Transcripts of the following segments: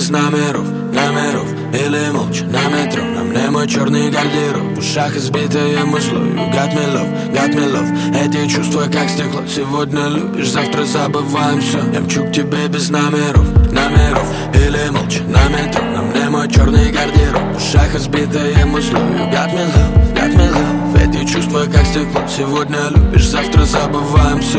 без номеров, номеров. Или молча на метро, на мне мой черный гардероб. В ушах избитое музло. You got me love. Эти чувства как стекло. Сегодня любишь, завтра забываем все. Я мчу к тебе без номеров, номеров. Или молча на метро, на мне мой черный гардероб. В ушах избитое музло. You got me love. Эти чувства как стекло. Сегодня любишь, завтра забываем все.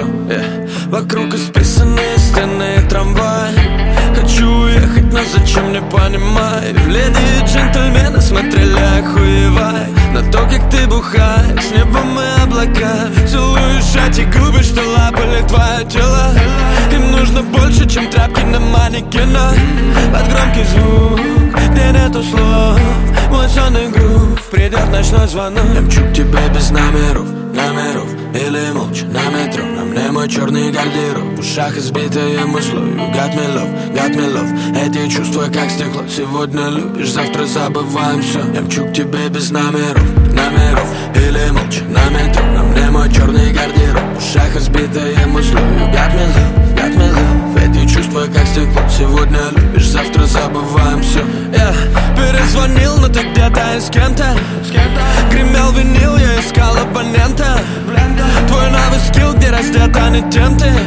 Вокруг исписанные стены и трамвай. Хочу уехать, но зачем, не понимаю. Леди и джентльмены смотрели, охуевай на то, как ты бухаешь, с небом и облака. Целуешь эти губы, что лапали твое тело. Им нужно больше, чем тряпки на манекенах. Под громкий звук, где нету слов, мой сонный грув, придет ночной звонок. Я мчу к тебе без номеров, номеров. Или молча на метро, на мне мой черный гардероб. В ушах избитое музло. You got me love. Эти чувства как стекло. Сегодня любишь, завтра забываем все. Я мчу к тебе без номеров, номеров. Или молча на метро, на мне мой черный гардероб. В ушах избитое музло. You got me love. Эти чувства как стекло. Сегодня любишь, завтра забываем все. Я перезвонил, но ты где-то и с кем-то. Гремел винил, я искал абонента. Твой новый скилл, где раздет, а не тем ты.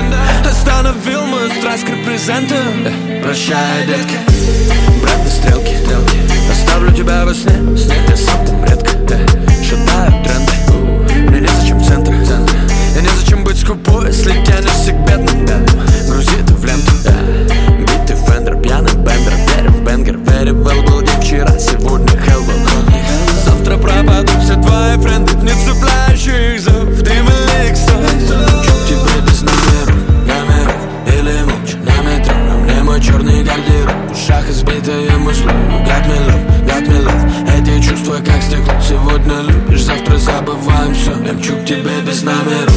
Остановил мою страсть к репрезенту. Прощай, детка, братные стрелки. Оставлю тебя во сне, я сам там редко. Шатаю тренды, мне незачем центр. И незачем быть скупой, если тянешься к бедным. Грузи это в ленту. Битый фендер, пьяный бендер. Верю в бенгер, very well. Был день вчера, сегодня hell will. Завтра пропадут все твои френды, не цепляющих зов. Дым и иксов. Чё к тебе без номеров, номеров. Или молча на метро, на мне мой черный гардероб. В ушах избитое музло. You got me love. Эти чувства как стекло. Сегодня любишь, завтра забываем все. Я мчу к тебе без номеров.